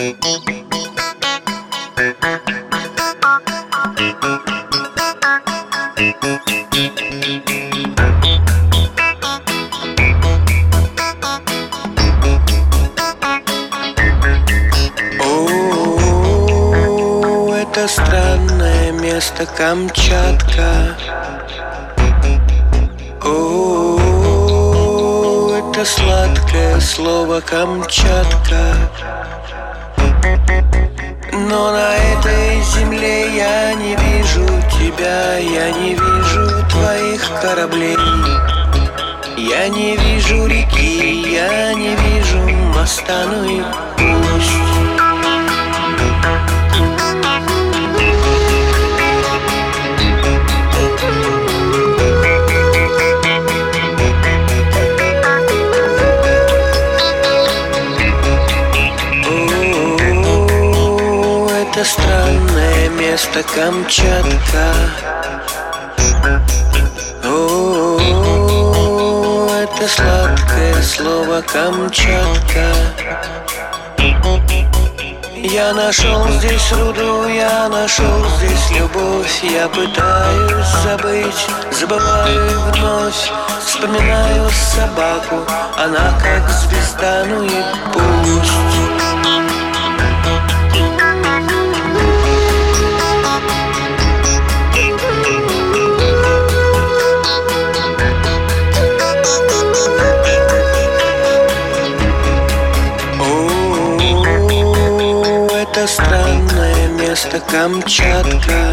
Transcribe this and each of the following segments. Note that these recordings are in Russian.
О, это странное место Камчатка. О, это сладкое слово Камчатка. Но на этой земле я не вижу тебя, я не вижу твоих кораблей, я не вижу реки, я не вижу моста, ну и пусть. Это странное место Камчатка. О, это сладкое слово Камчатка. Я нашел здесь руду, я нашел здесь любовь. Я пытаюсь забыть, забываю и вновь вспоминаю собаку, она как звезда, ну и пусть. Это странное место Камчатка.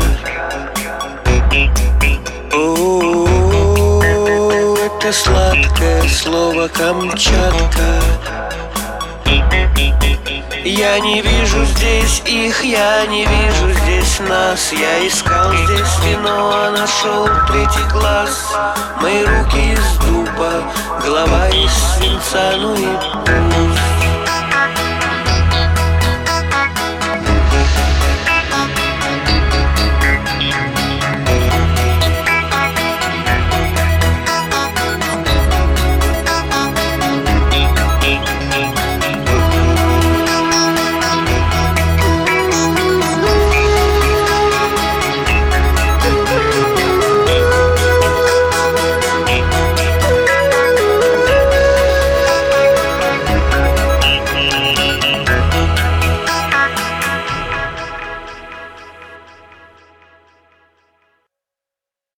О, это сладкое слово Камчатка. Я не вижу здесь их, я не вижу здесь нас. Я искал здесь вино, а нашел третий глаз. Мои руки из дуба, голова из свинца, ну и пусть.